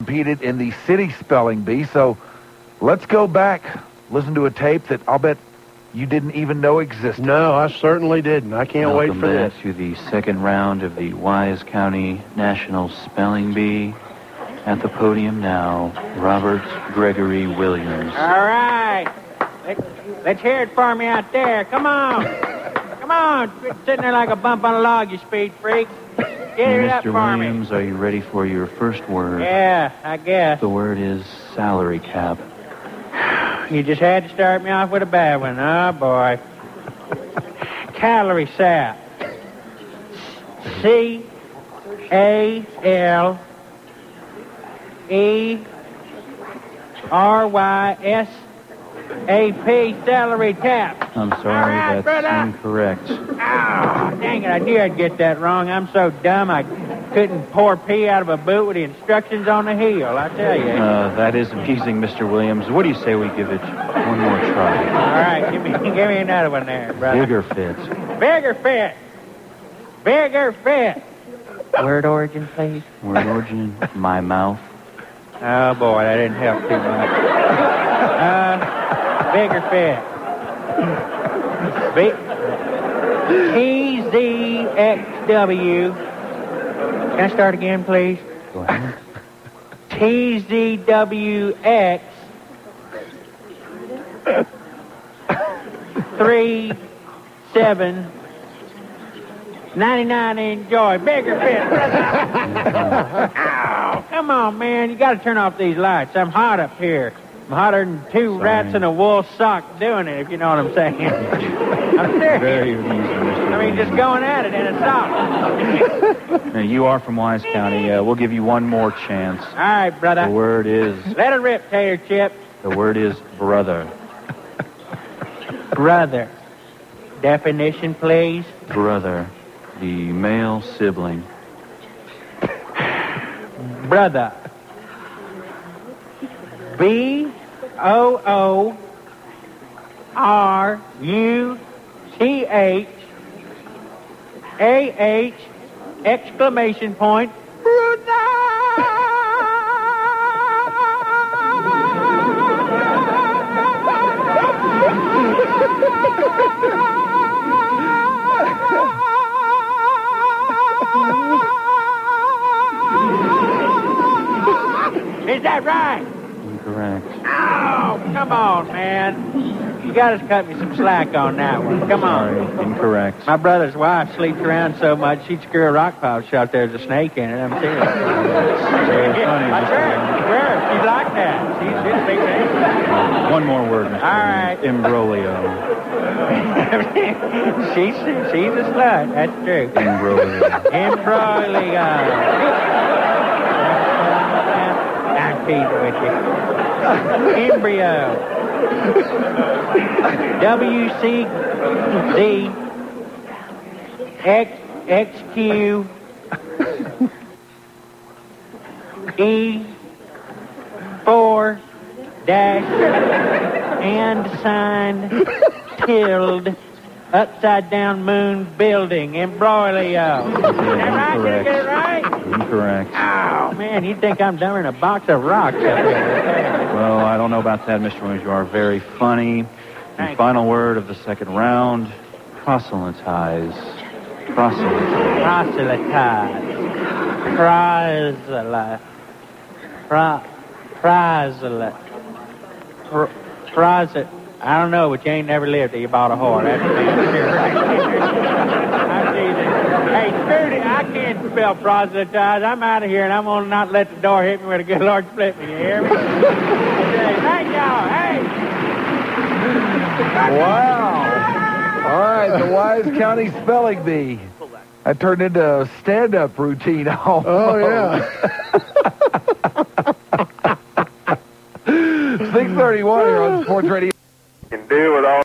competed in the city spelling bee. So let's go back, listen to a tape that I'll bet you didn't even know existed. No, I certainly didn't. I can't wait for this. Welcome back to the second round of the Wise County National Spelling Bee. At the podium now, Robert Gregory Williams. All right. Let's hear it for me out there. Come on. Come on. Quit sitting there like a bump on a log, you speed freak. Get it up Mr. for Williams, are you ready for your first word? Yeah, I guess. The word is salary cap. You just had to start me off with a bad one. Oh, boy. Calorie sap. C-A-L-E-R-Y-S-A-P, salary tap. I'm sorry, All right, that's brother. incorrect. Ah, dang it, I knew I'd get that wrong. I'm so dumb I couldn't pour pee out of a boot with the instructions on the heel, I tell you. That is amusing, Mr. Williams. What do you say we give it one more try? All right, give me another one there, brother. Bigger fit. Bigger fit. Bigger fit. Word origin, please. Word origin, my mouth. Oh, boy, that didn't help too much. Bigger fit. TZXW. Can I start again, please? Go ahead. TZWX 3799. Enjoy. Bigger fit. Ow, come on, man. You got to turn off these lights. I'm hot up here. I'm hotter than two rats in a wool sock doing it, if you know what I'm saying. I'm serious. Very amusing, Mr. I mean, just going at it in a sock. Now, you are from Wise County. We'll give you one more chance. All right, brother. The word is... Let it rip, Tater Chip. The word is brother. Brother. Definition, please. Brother. The male sibling. Brother. B-O-O-R-U-T-H-A-H exclamation point. Is that right? Incorrect. Oh, come on, man. You got to cut me some slack on that one. Come on. Sorry, incorrect. My brother's wife sleeps around so much she'd screw a rock pile shut there's a snake in it. I'm serious. I swear. She's like that. She's big man. One more word, Mr. All right. Imbroglio. she's a slut. That's true. Imbroglio. Embroglio. I'm teasing with you. Embryo. WCZ XQ E4 dash and sign tilde upside down moon building embroglio. Is that right? Did I get it right? Incorrect. Oh man, you'd think I'm dumber than a box of rocks up here. Well, I don't know about that, Mr. Williams. You are very funny. The final word of the second round, proselytize. Proselytize. Proselytize. I don't know, but you ain't never lived till you bought a whore. That's the right. I'm teasing. Hey, Scooty, I can't spell proselytize. I'm out of here, and I'm going to not let the door hit me where the good Lord split me. You hear me? Thank y'all. Hey. Wow. All right, the Wise County Spelling Bee. That turned into a stand-up routine almost. Oh, yeah. 6:31 here on Sports Radio. Can do it all.